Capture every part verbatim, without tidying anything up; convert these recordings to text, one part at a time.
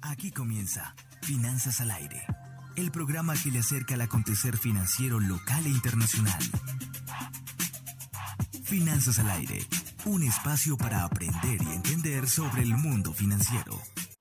Aquí comienza Finanzas al Aire, el programa que le acerca al acontecer financiero local e internacional. Finanzas al Aire, un espacio para aprender y entender sobre el mundo financiero.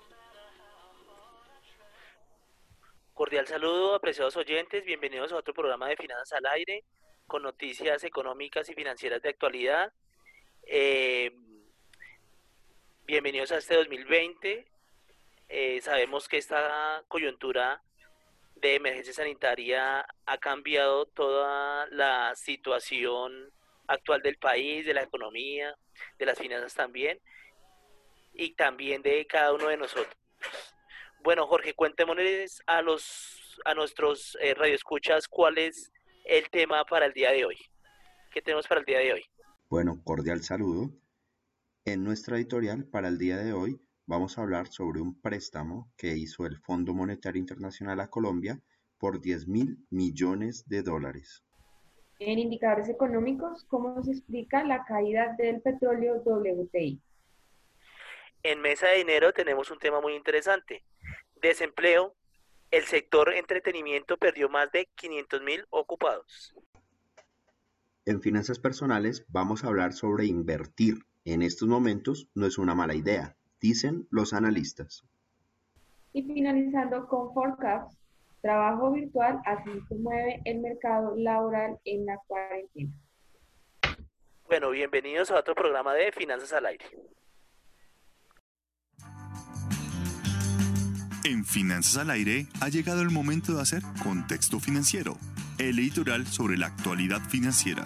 Cordial saludo, apreciados oyentes, bienvenidos a otro programa de Finanzas al Aire, con noticias económicas y financieras de actualidad. Eh, bienvenidos a este dos mil veinte. Eh, sabemos que esta coyuntura de emergencia sanitaria ha cambiado toda la situación actual del país, de la economía, de las finanzas también, y también de cada uno de nosotros. Bueno, Jorge, cuéntemonos a los a nuestros eh, radioescuchas cuál es el tema para el día de hoy. ¿Qué tenemos para el día de hoy? Bueno, cordial saludo. En nuestra editorial para el día de hoy vamos a hablar sobre un préstamo que hizo el Fondo Monetario Internacional a Colombia por diez mil millones de dólares. En indicadores económicos, ¿cómo se explica la caída del petróleo W T I? En Mesa de Dinero tenemos un tema muy interesante. Desempleo. El sector entretenimiento perdió más de quinientos mil ocupados. En finanzas personales vamos a hablar sobre invertir. En estos momentos no es una mala idea, dicen los analistas. Y finalizando con Forecast, trabajo virtual, así se mueve el mercado laboral en la cuarentena. Bueno, bienvenidos a otro programa de Finanzas al Aire. En Finanzas al Aire ha llegado el momento de hacer Contexto Financiero, el editorial sobre la actualidad financiera.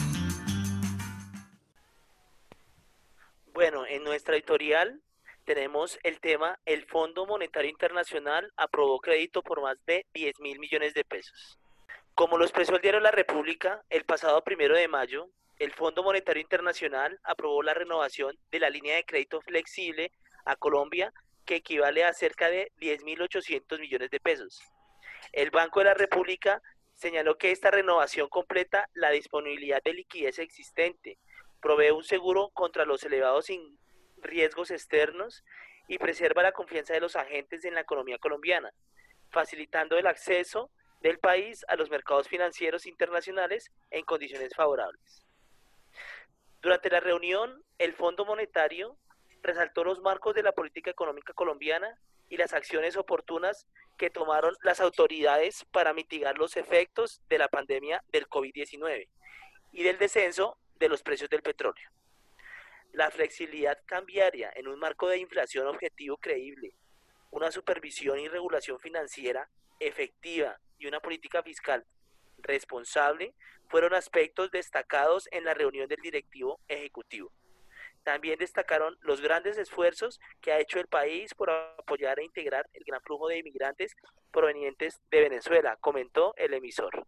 Bueno, en nuestra editorial tenemos el tema: el Fondo Monetario Internacional aprobó crédito por más de diez mil millones de pesos. Como lo expresó el diario La República, el pasado primero de mayo, el Fondo Monetario Internacional aprobó la renovación de la línea de crédito flexible a Colombia, que equivale a cerca de diez mil ochocientos millones de pesos. El Banco de la República señaló que esta renovación completa la disponibilidad de liquidez existente, provee un seguro contra los elevados riesgos externos y preserva la confianza de los agentes en la economía colombiana, facilitando el acceso del país a los mercados financieros internacionales en condiciones favorables. Durante la reunión, el Fondo Monetario resaltó los marcos de la política económica colombiana y las acciones oportunas que tomaron las autoridades para mitigar los efectos de la pandemia del COVID diecinueve y del descenso de los precios del petróleo. La flexibilidad cambiaria en un marco de inflación objetivo creíble, una supervisión y regulación financiera efectiva y una política fiscal responsable fueron aspectos destacados en la reunión del directivo ejecutivo. También destacaron los grandes esfuerzos que ha hecho el país por apoyar e integrar el gran flujo de inmigrantes provenientes de Venezuela, comentó el emisor.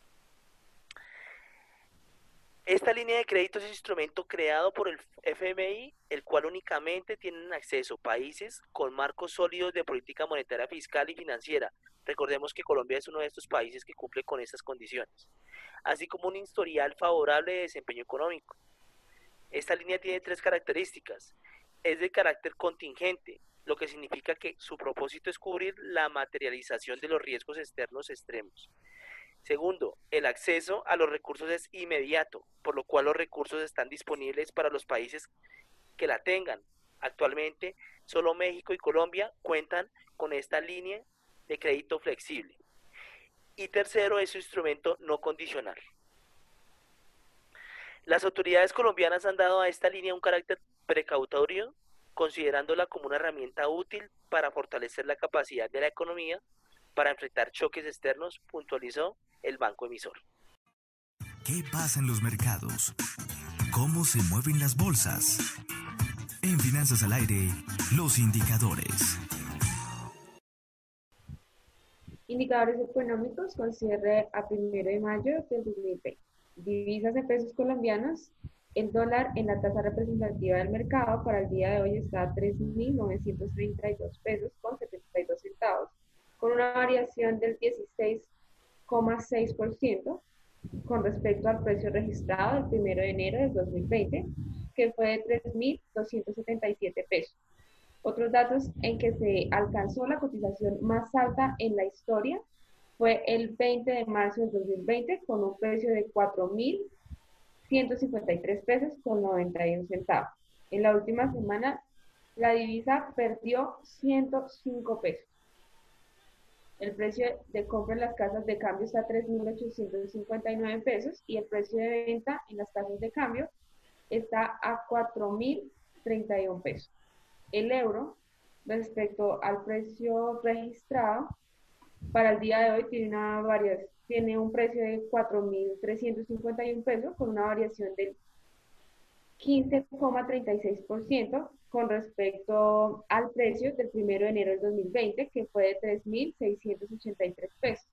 Esta línea de crédito es un instrumento creado por el F M I, el cual únicamente tienen acceso países con marcos sólidos de política monetaria, fiscal y financiera. Recordemos que Colombia es uno de estos países que cumple con estas condiciones, así como un historial favorable de desempeño económico. Esta línea tiene tres características. Es de carácter contingente, lo que significa que su propósito es cubrir la materialización de los riesgos externos extremos. Segundo, el acceso a los recursos es inmediato, por lo cual los recursos están disponibles para los países que la tengan. Actualmente, solo México y Colombia cuentan con esta línea de crédito flexible. Y tercero, es un instrumento no condicional. Las autoridades colombianas han dado a esta línea un carácter precautorio, considerándola como una herramienta útil para fortalecer la capacidad de la economía para enfrentar choques externos, puntualizó el banco emisor. ¿Qué pasa en los mercados? ¿Cómo se mueven las bolsas? En Finanzas al Aire, los indicadores. Indicadores económicos con cierre a primero de mayo del dos mil veinte. Divisas en pesos colombianos. El dólar en la tasa representativa del mercado para el día de hoy está a tres mil novecientos treinta y dos pesos con setenta y dos centavos, con una variación del dieciséis coma seis por ciento con respecto al precio registrado el primero de enero del dos mil veinte, que fue de tres mil doscientos setenta y siete pesos. Otros datos en que se alcanzó la cotización más alta en la historia fue el veinte de marzo del dos mil veinte con un precio de cuatro mil ciento cincuenta y tres pesos con noventa y uno centavos. En la última semana, la divisa perdió ciento cinco pesos. El precio de compra en las casas de cambio está a tres mil ochocientos cincuenta y nueve pesos y el precio de venta en las casas de cambio está a cuatro mil treinta y uno pesos. El euro, respecto al precio registrado, para el día de hoy tiene, una variación, tiene un precio de cuatro mil trescientos cincuenta y uno pesos con una variación del quince coma treinta y seis por ciento con respecto al precio del primero de enero del dos mil veinte, que fue de tres mil seiscientos ochenta y tres pesos.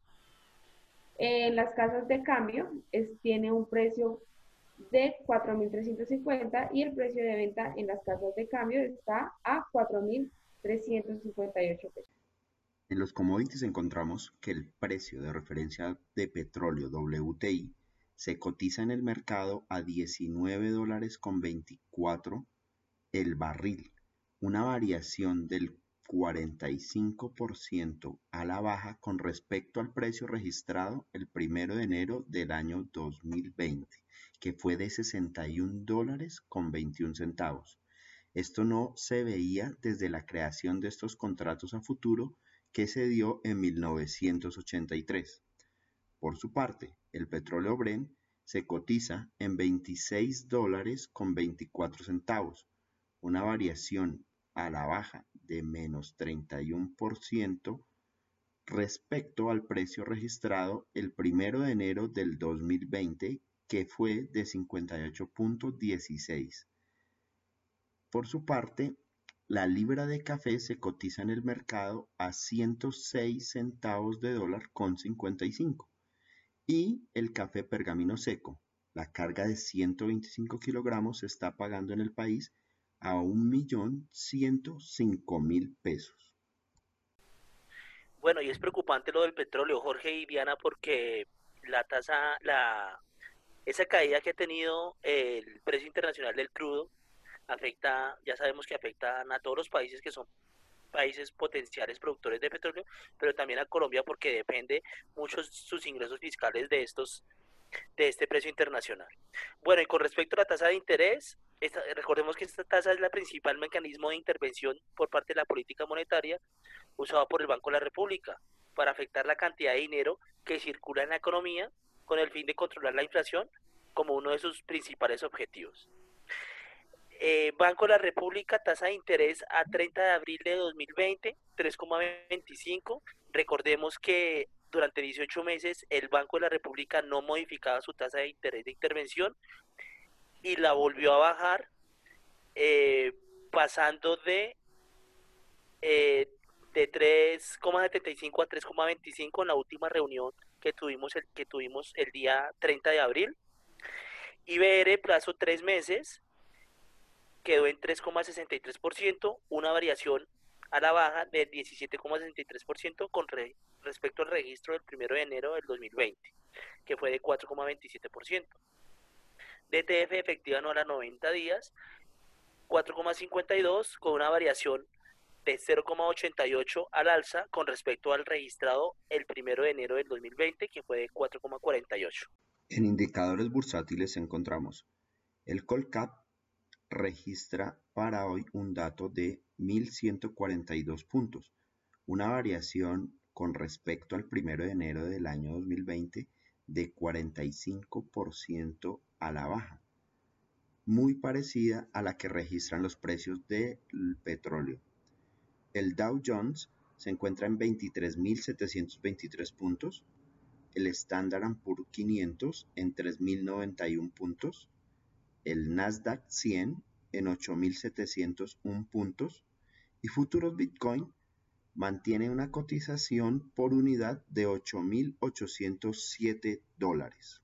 En las casas de cambio es, tiene un precio de cuatro mil trescientos cincuenta y el precio de venta en las casas de cambio está a cuatro mil trescientos cincuenta y ocho pesos. En los commodities encontramos que el precio de referencia de petróleo W T I se cotiza en el mercado a diecinueve dólares con veinticuatro el barril, una variación del cuarenta y cinco por ciento a la baja con respecto al precio registrado el primero de enero del año dos mil veinte, que fue de sesenta y un dólares con veintiún centavos. Esto no se veía desde la creación de estos contratos a futuro que se dio en mil novecientos ochenta y tres. Por su parte, el petróleo Brent se cotiza en veintiséis dólares con veinticuatro centavos, una variación a la baja de menos treinta y uno por ciento respecto al precio registrado el primero de enero del dos mil veinte, que fue de cincuenta y ocho punto dieciséis. Por su parte, la libra de café se cotiza en el mercado a ciento seis centavos de dólar con cincuenta y cinco. Y el café pergamino seco, la carga de ciento veinticinco kilogramos, se está pagando en el país a un millón ciento cinco mil pesos. Bueno, y es preocupante lo del petróleo, Jorge y Diana, porque la tasa, la, esa caída que ha tenido el precio internacional del crudo afecta, ya sabemos que afectan a todos los países que son países potenciales productores de petróleo, pero también a Colombia porque depende muchos sus ingresos fiscales de estos de este precio internacional. Bueno, y con respecto a la tasa de interés, esta, recordemos que esta tasa es el principal mecanismo de intervención por parte de la política monetaria usado por el Banco de la República para afectar la cantidad de dinero que circula en la economía con el fin de controlar la inflación como uno de sus principales objetivos. Eh, Banco de la República, tasa de interés a treinta de abril de dos mil veinte, tres coma veinticinco. Recordemos que durante dieciocho meses el Banco de la República no modificaba su tasa de interés de intervención y la volvió a bajar, eh, pasando de, eh, de tres coma setenta y cinco a tres coma veinticinco en la última reunión que tuvimos el, que tuvimos el día treinta de abril. I B R plazo tres meses quedó en tres coma sesenta y tres por ciento, una variación a la baja del diecisiete coma sesenta y tres por ciento con re, respecto al registro del primero de enero del dos mil veinte, que fue de cuatro coma veintisiete por ciento. D T F efectiva anual a noventa días, cuatro coma cincuenta y dos, con una variación de cero coma ochenta y ocho al alza con respecto al registrado el primero de enero del dos mil veinte, que fue de cuatro coma cuarenta y ocho. En indicadores bursátiles encontramos el Colcap registra para hoy un dato de mil ciento cuarenta y dos puntos, una variación con respecto al primero de enero del año dos mil veinte de cuarenta y cinco por ciento a la baja, muy parecida a la que registran los precios del petróleo. El Dow Jones se encuentra en veintitrés mil setecientos veintitrés puntos, el Standard and Poor's quinientos en tres mil noventa y uno puntos, el Nasdaq cien en ocho mil setecientos uno puntos y futuros Bitcoin mantiene una cotización por unidad de ocho mil ochocientos siete dólares.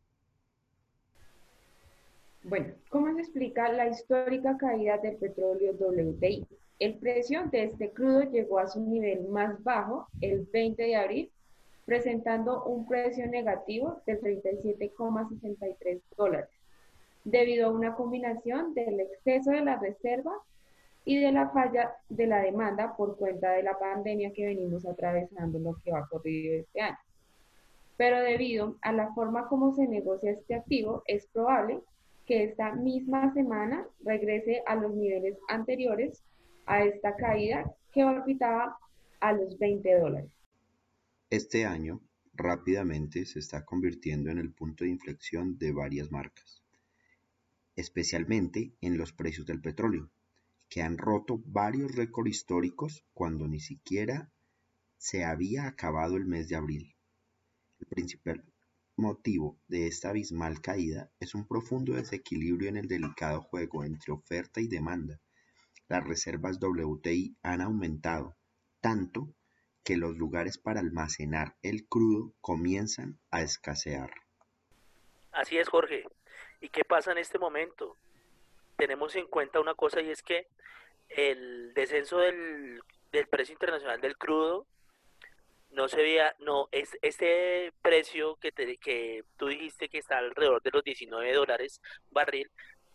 Bueno, ¿cómo se explica la histórica caída del petróleo W T I? El precio de este crudo llegó a su nivel más bajo el veinte de abril, presentando un precio negativo de treinta y siete coma sesenta y tres dólares, debido a una combinación del exceso de la reserva y de la falla de la demanda por cuenta de la pandemia que venimos atravesando en lo que va corrido este año. Pero debido a la forma como se negocia este activo, es probable que esta misma semana regrese a los niveles anteriores a esta caída que orbitaba a los veinte dólares. Este año rápidamente se está convirtiendo en el punto de inflexión de varias marcas, especialmente en los precios del petróleo, que han roto varios récords históricos cuando ni siquiera se había acabado el mes de abril. El principal motivo de esta abismal caída es un profundo desequilibrio en el delicado juego entre oferta y demanda. Las reservas W T I han aumentado tanto que los lugares para almacenar el crudo comienzan a escasear. Así es, Jorge. ¿Y qué pasa en este momento? Tenemos en cuenta una cosa, y es que el descenso del, del precio internacional del crudo no se veía, no, es este precio que, te, que tú dijiste que está alrededor de los diecinueve dólares barril,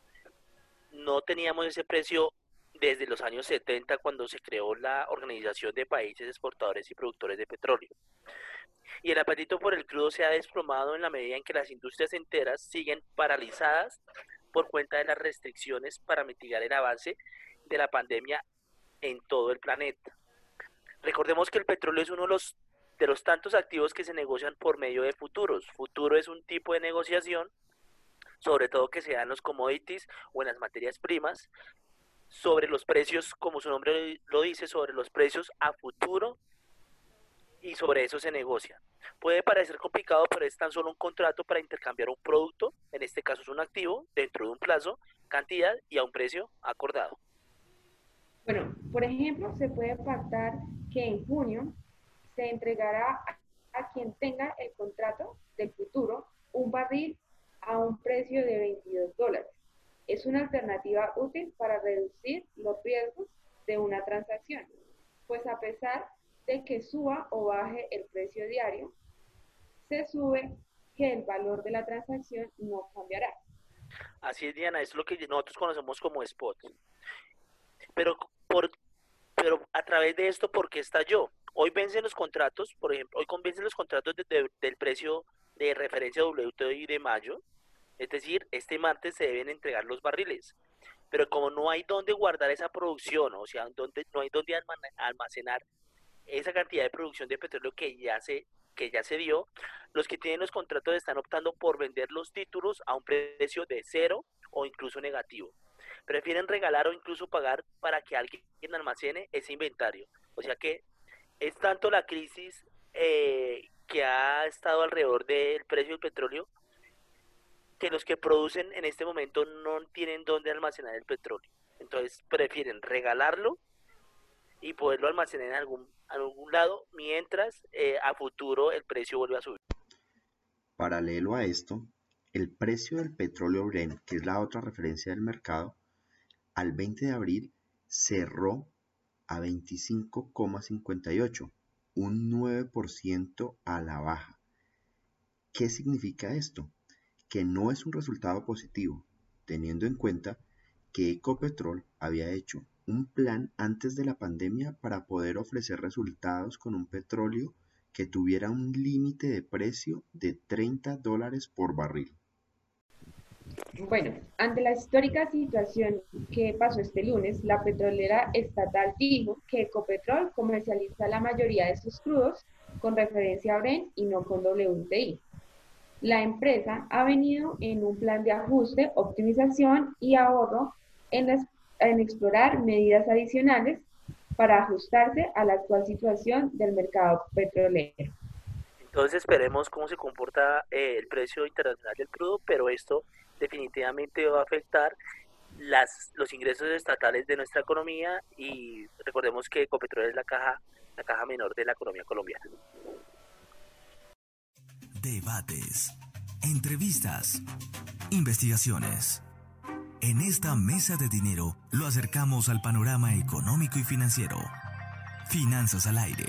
no teníamos ese precio desde los años setenta, cuando se creó la Organización de Países Exportadores y Productores de Petróleo. Y el apetito por el crudo se ha desplomado en la medida en que las industrias enteras siguen paralizadas por cuenta de las restricciones para mitigar el avance de la pandemia en todo el planeta. Recordemos que el petróleo es uno de los, de los tantos activos que se negocian por medio de futuros. Futuro es un tipo de negociación, sobre todo que se da en los commodities o en las materias primas, sobre los precios, como su nombre lo dice, sobre los precios a futuro, y sobre eso se negocia. Puede parecer complicado, pero es tan solo un contrato para intercambiar un producto, en este caso es un activo, dentro de un plazo, cantidad y a un precio acordado. Bueno, por ejemplo, se puede pactar que en junio se entregará a, a quien tenga el contrato del futuro un barril a un precio de veintidós dólares. Es una alternativa útil para reducir los riesgos de una transacción, pues a pesar de que suba o baje el precio diario, se sube que el valor de la transacción no cambiará. Así es, Diana, es lo que nosotros conocemos como spot. Pero, por, pero a través de esto, ¿por qué estalló? Hoy vencen los contratos, por ejemplo, hoy vencen los contratos de, de, del precio de referencia W T I de mayo, es decir, este martes se deben entregar los barriles. Pero como no hay donde guardar esa producción, o sea, donde, no hay donde almacenar esa cantidad de producción de petróleo que ya se que ya se dio, los que tienen los contratos están optando por vender los títulos a un precio de cero o incluso negativo. Prefieren regalar o incluso pagar para que alguien almacene ese inventario. O sea que es tanto la crisis eh, que ha estado alrededor del precio del petróleo, que los que producen en este momento no tienen dónde almacenar el petróleo. Entonces prefieren regalarlo y poderlo almacenar en algún, algún lado, mientras eh, a futuro el precio vuelve a subir. Paralelo a esto, el precio del petróleo Brent, que es la otra referencia del mercado, al veinte de abril cerró a veinticinco coma cincuenta y ocho, un nueve por ciento a la baja. ¿Qué significa esto? Que no es un resultado positivo, teniendo en cuenta que Ecopetrol había hecho un plan antes de la pandemia para poder ofrecer resultados con un petróleo que tuviera un límite de precio de treinta dólares por barril. Bueno, ante la histórica situación que pasó este lunes, la petrolera estatal dijo que Ecopetrol comercializa la mayoría de sus crudos con referencia a Brent y no con W T I. La empresa ha venido en un plan de ajuste, optimización y ahorro en, las, en explorar medidas adicionales para ajustarse a la actual situación del mercado petrolero. Entonces esperemos cómo se comporta eh, el precio internacional del crudo, pero esto definitivamente va a afectar las, los ingresos estatales de nuestra economía, y recordemos que Ecopetrol es la caja, la caja menor de la economía colombiana. Debates, entrevistas, investigaciones. En esta mesa de dinero lo acercamos al panorama económico y financiero. Finanzas al aire.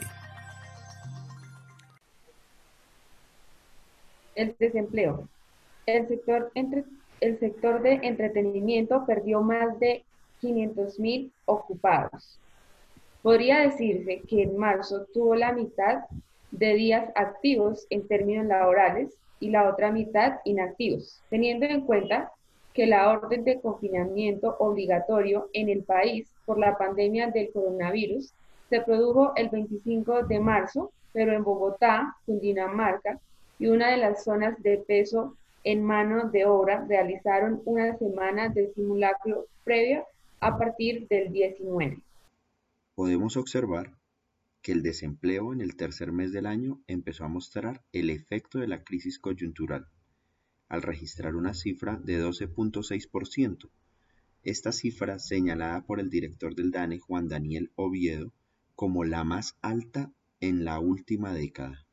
El desempleo. El sector, entre, el sector de entretenimiento perdió más de quinientos mil ocupados. Podría decirse que en marzo tuvo la mitad de días activos en términos laborales y la otra mitad inactivos, teniendo en cuenta que la orden de confinamiento obligatorio en el país por la pandemia del coronavirus se produjo el veinticinco de marzo, pero en Bogotá, Cundinamarca y una de las zonas de peso en mano de obra realizaron una semana de simulacro previa a partir del diecinueve. Podemos observar que el desempleo en el tercer mes del año empezó a mostrar el efecto de la crisis coyuntural, al registrar una cifra de doce punto seis por ciento. Esta cifra, señalada por el director del DANE, Juan Daniel Oviedo, como la más alta en la última década.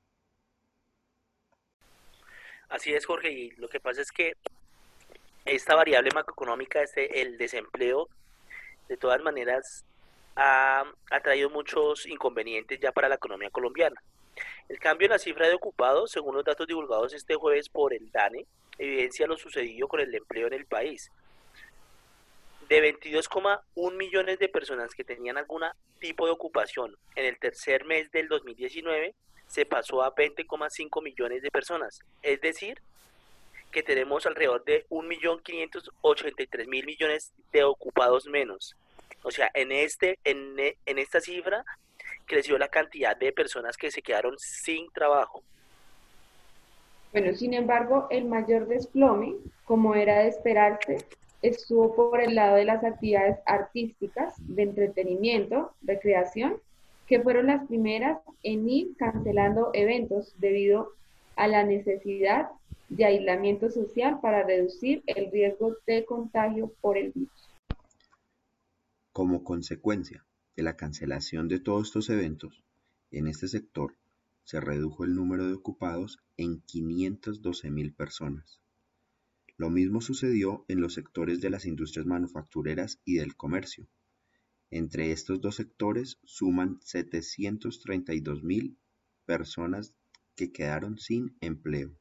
Así es, Jorge, y lo que pasa es que esta variable macroeconómica, este, el desempleo, de todas maneras, ha, ha traído muchos inconvenientes ya para la economía colombiana. El cambio en la cifra de ocupados, según los datos divulgados este jueves por el DANE, evidencia lo sucedido con el empleo en el país. De veintidós coma uno millones de personas que tenían algún tipo de ocupación en el tercer mes del dos mil diecinueve, se pasó a veinte coma cinco millones de personas. Es decir, que tenemos alrededor de un millón quinientos ochenta y tres mil millones de ocupados menos. O sea, en, este, en, en esta cifra creció la cantidad de personas que se quedaron sin trabajo. Bueno, sin embargo, el mayor desplome, como era de esperarse, estuvo por el lado de las actividades artísticas, de entretenimiento, recreación, que fueron las primeras en ir cancelando eventos debido a la necesidad de aislamiento social para reducir el riesgo de contagio por el virus. Como consecuencia de la cancelación de todos estos eventos, en este sector se redujo el número de ocupados en quinientas doce mil personas. Lo mismo sucedió en los sectores de las industrias manufactureras y del comercio. Entre estos dos sectores suman setecientas treinta y dos mil personas que quedaron sin empleo.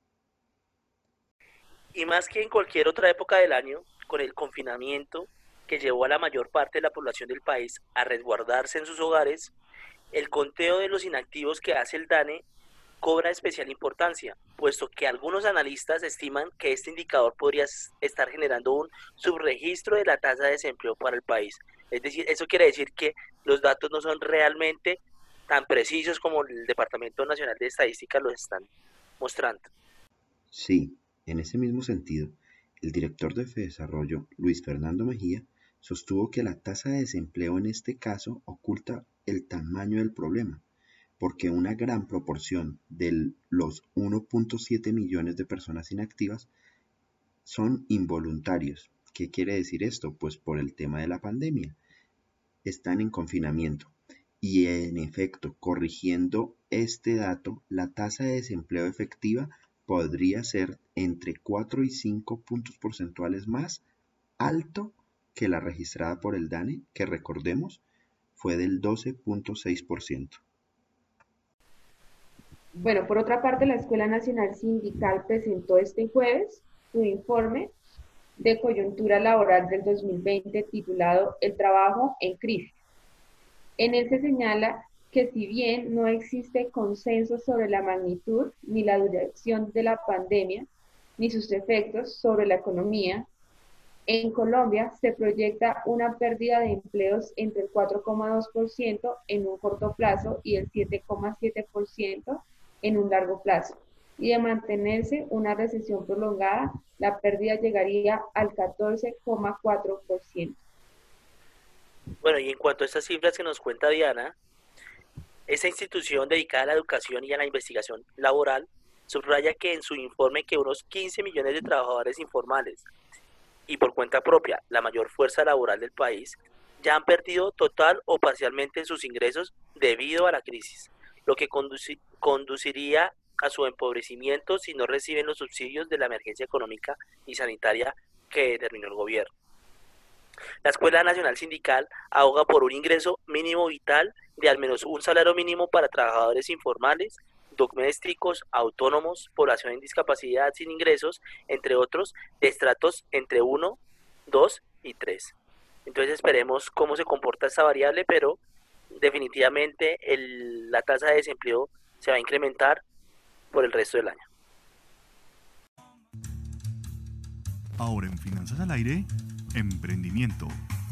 Y más que en cualquier otra época del año, con el confinamiento que llevó a la mayor parte de la población del país a resguardarse en sus hogares, el conteo de los inactivos que hace el DANE cobra especial importancia, puesto que algunos analistas estiman que este indicador podría estar generando un subregistro de la tasa de desempleo para el país. Es decir, eso quiere decir que los datos no son realmente tan precisos como el Departamento Nacional de Estadística los están mostrando. Sí, en ese mismo sentido, el director de Fedesarrollo, Luis Fernando Mejía, sostuvo que la tasa de desempleo en este caso oculta el tamaño del problema, porque una gran proporción de los uno punto siete millones de personas inactivas son involuntarios. ¿Qué quiere decir esto? Pues por el tema de la pandemia. Están en confinamiento y en efecto, corrigiendo este dato, la tasa de desempleo efectiva podría ser entre cuatro y cinco puntos porcentuales más alto que la registrada por el DANE, que recordemos fue del doce punto seis por ciento. Bueno, por otra parte, la Escuela Nacional Sindical presentó este jueves su informe de coyuntura laboral del dos mil veinte titulado El trabajo en crisis. En él se señala que si bien no existe consenso sobre la magnitud ni la duración de la pandemia, ni sus efectos sobre la economía, en Colombia se proyecta una pérdida de empleos entre el cuatro coma dos por ciento en un corto plazo y el siete coma siete por ciento en un largo plazo. Y de mantenerse una recesión prolongada, la pérdida llegaría al catorce coma cuatro por ciento. Bueno, y en cuanto a estas cifras que nos cuenta Diana, esta institución dedicada a la educación y a la investigación laboral subraya que en su informe que unos quince millones de trabajadores informales y por cuenta propia, la mayor fuerza laboral del país, ya han perdido total o parcialmente sus ingresos debido a la crisis, lo que conduci- conduciría a su empobrecimiento si no reciben los subsidios de la emergencia económica y sanitaria que determinó el gobierno. La Escuela Nacional Sindical aboga por un ingreso mínimo vital de al menos un salario mínimo para trabajadores informales, domésticos, autónomos, población en discapacidad sin ingresos, entre otros, de estratos entre uno, dos y tres. Entonces esperemos cómo se comporta esta variable, pero definitivamente el, la tasa de desempleo se va a incrementar por el resto del año. Ahora en Finanzas al Aire, emprendimiento.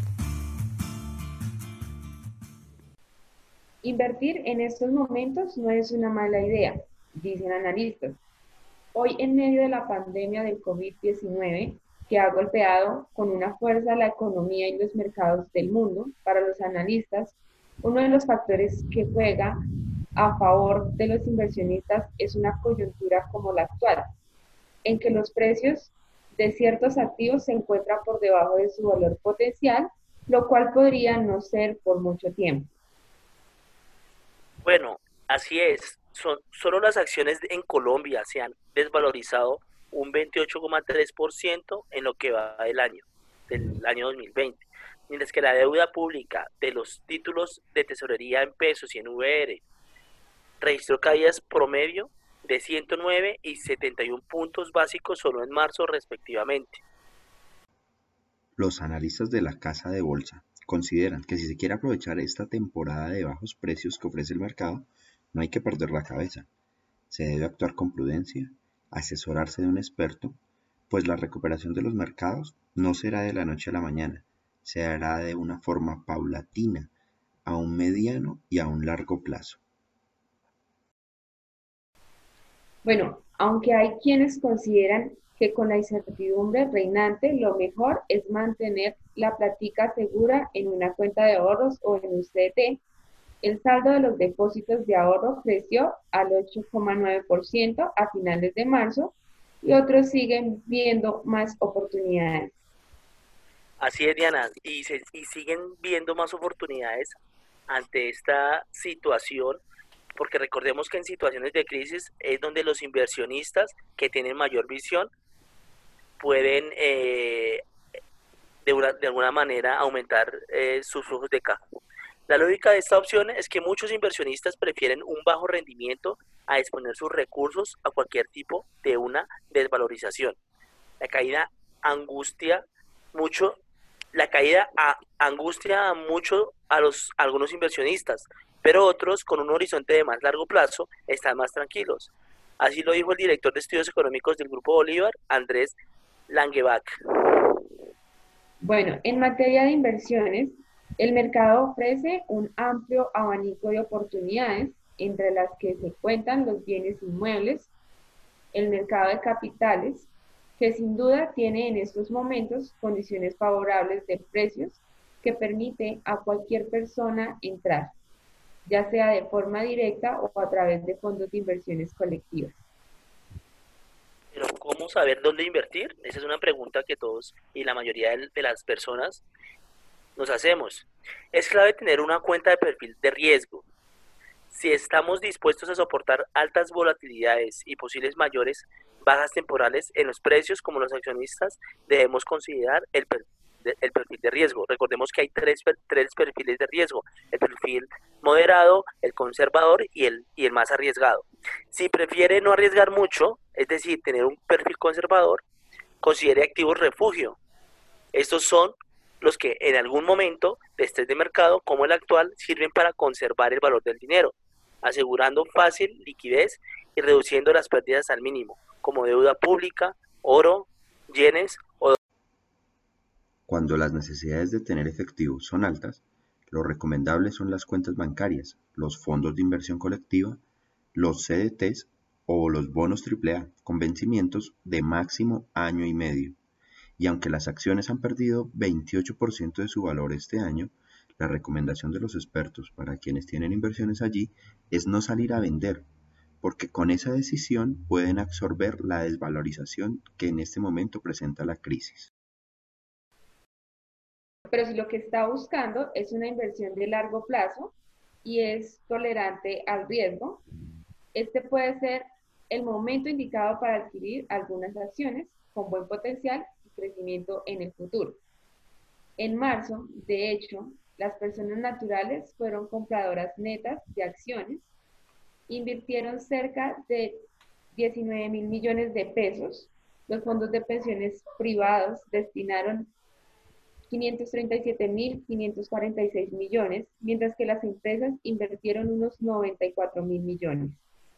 Invertir en estos momentos no es una mala idea, dicen analistas. Hoy, en medio de la pandemia del COVID diecinueve, que ha golpeado con una fuerza la economía y los mercados del mundo, para los analistas, uno de los factores que juega a favor de los inversionistas es una coyuntura como la actual, en que los precios de ciertos activos se encuentran por debajo de su valor potencial, lo cual podría no ser por mucho tiempo. Bueno, así es. Son, solo las acciones en Colombia se han desvalorizado un veintiocho coma tres por ciento en lo que va del año, del año dos mil veinte. Mientras que la deuda pública de los títulos de tesorería en pesos y en V R registró caídas promedio de ciento nueve y setenta y uno puntos básicos solo en marzo respectivamente. Los analistas de la casa de bolsa consideran que si se quiere aprovechar esta temporada de bajos precios que ofrece el mercado, no hay que perder la cabeza. Se debe actuar con prudencia, asesorarse de un experto, pues la recuperación de los mercados no será de la noche a la mañana, se hará de una forma paulatina, a un mediano y a un largo plazo. Bueno, aunque hay quienes consideran que con la incertidumbre reinante lo mejor es mantener la plática segura en una cuenta de ahorros o en un C D T, el saldo de los depósitos de ahorro creció al ocho coma nueve por ciento a finales de marzo y otros siguen viendo más oportunidades. Así es, Diana, y, se, y siguen viendo más oportunidades ante esta situación, porque recordemos que en situaciones de crisis es donde los inversionistas que tienen mayor visión pueden eh, de, una, de alguna manera aumentar eh, sus flujos de caja. La lógica de esta opción es que muchos inversionistas prefieren un bajo rendimiento a exponer sus recursos a cualquier tipo de una desvalorización. La caída angustia mucho, la caída a, angustia mucho a los a algunos inversionistas, pero otros con un horizonte de más largo plazo están más tranquilos. Así lo dijo el director de estudios económicos del Grupo Bolívar, Andrés Langebach. Bueno, en materia de inversiones, el mercado ofrece un amplio abanico de oportunidades, entre las que se cuentan los bienes inmuebles, el mercado de capitales, que sin duda tiene en estos momentos condiciones favorables de precios que permite a cualquier persona entrar, ya sea de forma directa o a través de fondos de inversiones colectivas. Pero ¿cómo saber dónde invertir? Esa es una pregunta que todos y la mayoría de las personas nos hacemos. Es clave tener una cuenta de perfil de riesgo. Si estamos dispuestos a soportar altas volatilidades y posibles mayores bajas temporales en los precios como los accionistas, debemos considerar el, per, el perfil de riesgo. Recordemos que hay tres, tres perfiles de riesgo: el perfil moderado, el conservador y el, y el más arriesgado. Si prefiere no arriesgar mucho, es decir, tener un perfil conservador, considere activos refugio. Estos son los que en algún momento de estrés de mercado, como el actual, sirven para conservar el valor del dinero, asegurando fácil liquidez y reduciendo las pérdidas al mínimo, como deuda pública, oro, yenes o... Cuando las necesidades de tener efectivo son altas, lo recomendable son las cuentas bancarias, los fondos de inversión colectiva, los C D Ts o los bonos triple A con vencimientos de máximo año y medio. Y aunque las acciones han perdido veintiocho por ciento de su valor este año, la recomendación de los expertos para quienes tienen inversiones allí es no salir a vender, porque con esa decisión pueden absorber la desvalorización que en este momento presenta la crisis. Pero si lo que está buscando es una inversión de largo plazo y es tolerante al riesgo, este puede ser el momento indicado para adquirir algunas acciones con buen potencial y crecimiento en el futuro. En marzo, de hecho, las personas naturales fueron compradoras netas de acciones, invirtieron cerca de diecinueve mil millones de pesos, los fondos de pensiones privados destinaron quinientos treinta y siete mil quinientos cuarenta y seis millones, mientras que las empresas invirtieron unos noventa y cuatro mil millones.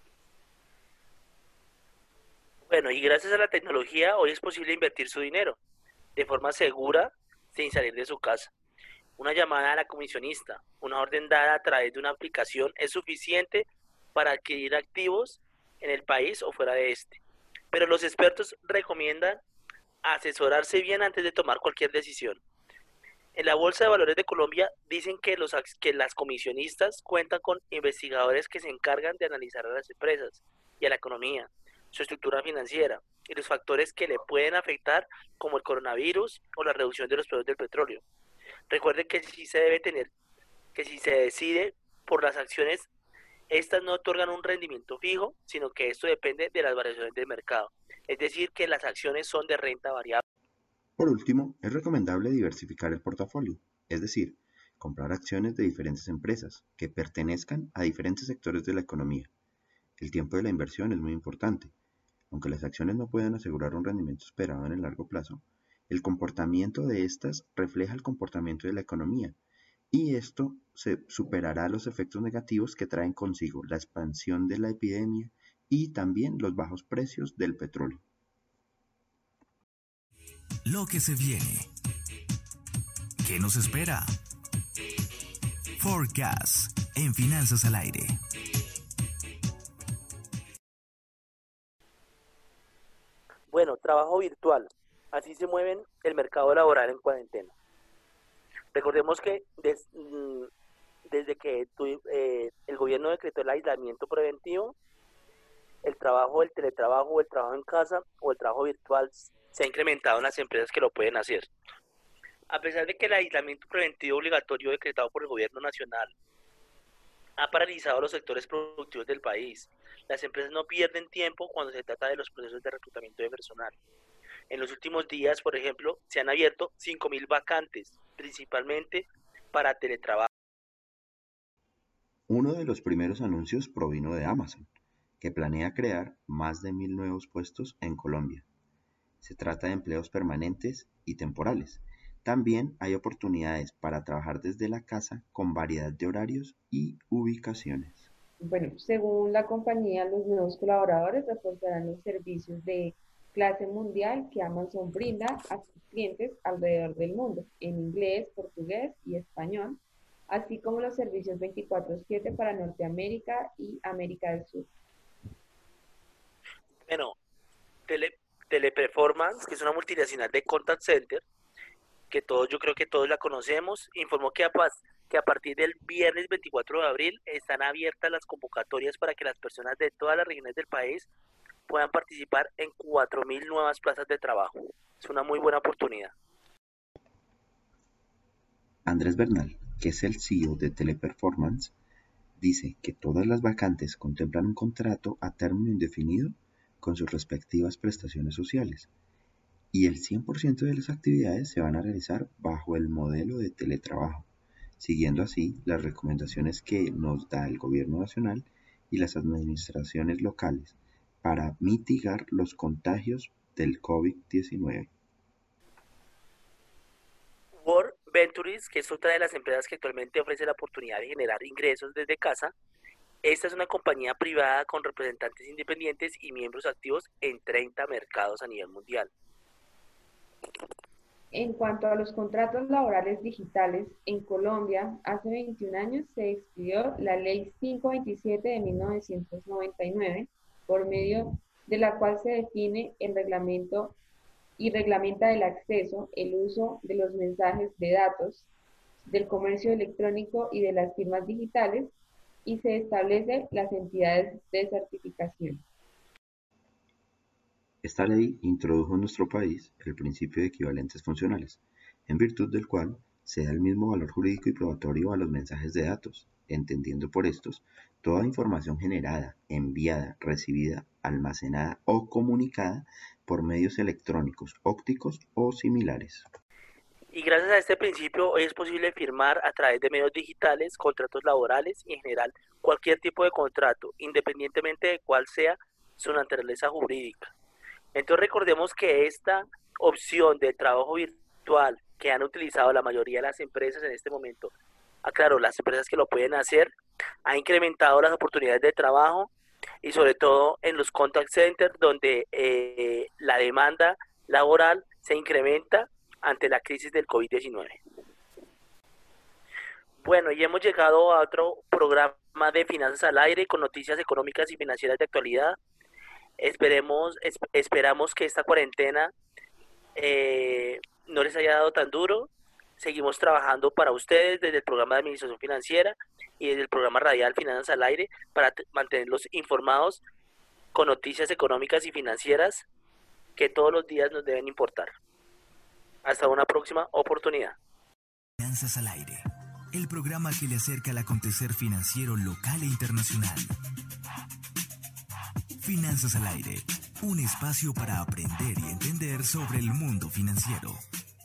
Bueno, y gracias a la tecnología hoy es posible invertir su dinero de forma segura sin salir de su casa. Una llamada a la comisionista, una orden dada a través de una aplicación es suficiente para adquirir activos en el país o fuera de este. Pero los expertos recomiendan asesorarse bien antes de tomar cualquier decisión. En la Bolsa de Valores de Colombia dicen que, los, que las comisionistas cuentan con investigadores que se encargan de analizar a las empresas y a la economía, su estructura financiera y los factores que le pueden afectar, como el coronavirus o la reducción de los precios del petróleo. Recuerden que si se debe tener, que si se decide por las acciones, estas no otorgan un rendimiento fijo, sino que esto depende de las variaciones del mercado. Es decir, que las acciones son de renta variable. Por último, es recomendable diversificar el portafolio, es decir, comprar acciones de diferentes empresas que pertenezcan a diferentes sectores de la economía. El tiempo de la inversión es muy importante. Aunque las acciones no puedan asegurar un rendimiento esperado en el largo plazo, el comportamiento de estas refleja el comportamiento de la economía, y esto se superará los efectos negativos que traen consigo la expansión de la epidemia y también los bajos precios del petróleo. Lo que se viene. ¿Qué nos espera? Forecast en Finanzas al Aire. Bueno, trabajo virtual. Así se mueve el mercado laboral en cuarentena. Recordemos que des, desde que tu, eh, el gobierno decretó el aislamiento preventivo, el trabajo, el teletrabajo, el trabajo en casa o el trabajo virtual se ha incrementado en las empresas que lo pueden hacer. A pesar de que el aislamiento preventivo obligatorio decretado por el gobierno nacional ha paralizado los sectores productivos del país, las empresas no pierden tiempo cuando se trata de los procesos de reclutamiento de personal. En los últimos días, por ejemplo, se han abierto cinco mil vacantes, principalmente para teletrabajo. Uno de los primeros anuncios provino de Amazon, que planea crear más de mil nuevos puestos en Colombia. Se trata de empleos permanentes y temporales. También hay oportunidades para trabajar desde la casa con variedad de horarios y ubicaciones. Bueno, según la compañía, los nuevos colaboradores reforzarán los servicios de clase mundial que Amazon brinda a sus clientes alrededor del mundo, en inglés, portugués y español, así como los servicios veinticuatro siete para Norteamérica y América del Sur. Bueno, tele, Teleperformance, que es una multinacional de contact center, que todos, yo creo que todos la conocemos, informó que a, que a partir del viernes veinticuatro de abril están abiertas las convocatorias para que las personas de todas las regiones del país puedan participar en cuatro mil nuevas plazas de trabajo. Es una muy buena oportunidad. Andrés Bernal, que es el C E O de Teleperformance, dice que todas las vacantes contemplan un contrato a término indefinido con sus respectivas prestaciones sociales, y el cien por ciento de las actividades se van a realizar bajo el modelo de teletrabajo, siguiendo así las recomendaciones que nos da el gobierno nacional y las administraciones locales para mitigar los contagios del COVID diecinueve. World Ventures, que es otra de las empresas que actualmente ofrece la oportunidad de generar ingresos desde casa. Esta es una compañía privada con representantes independientes y miembros activos en treinta mercados a nivel mundial. En cuanto a los contratos laborales digitales, en Colombia, hace veintiún años se expidió la Ley quinientos veintisiete de mil novecientos noventa y nueve, por medio de la cual se define el reglamento y reglamenta el acceso, el uso de los mensajes de datos, del comercio electrónico y de las firmas digitales, y se establece las entidades de certificación. Esta ley introdujo en nuestro país el principio de equivalentes funcionales, en virtud del cual se da el mismo valor jurídico y probatorio a los mensajes de datos, entendiendo por estos toda información generada, enviada, recibida, almacenada o comunicada por medios electrónicos, ópticos o similares. Y gracias a este principio hoy es posible firmar a través de medios digitales contratos laborales y en general cualquier tipo de contrato, independientemente de cuál sea su naturaleza jurídica. Entonces recordemos que esta opción de trabajo virtual virtual que han utilizado la mayoría de las empresas en este momento, aclaro, las empresas que lo pueden hacer, ha incrementado las oportunidades de trabajo y sobre todo en los contact centers donde eh, la demanda laboral se incrementa ante la crisis del COVID diecinueve. Bueno, y hemos llegado a otro programa de Finanzas al Aire con noticias económicas y financieras de actualidad. Esperemos, es, esperamos que esta cuarentena eh, no les haya dado tan duro. Seguimos trabajando para ustedes desde el programa de Administración Financiera y desde el programa radial Finanzas al Aire para mantenerlos informados con noticias económicas y financieras que todos los días nos deben importar. Hasta una próxima oportunidad. Finanzas al Aire, el programa que le acerca al acontecer financiero local e internacional. Finanzas al Aire, un espacio para aprender y entender sobre el mundo financiero.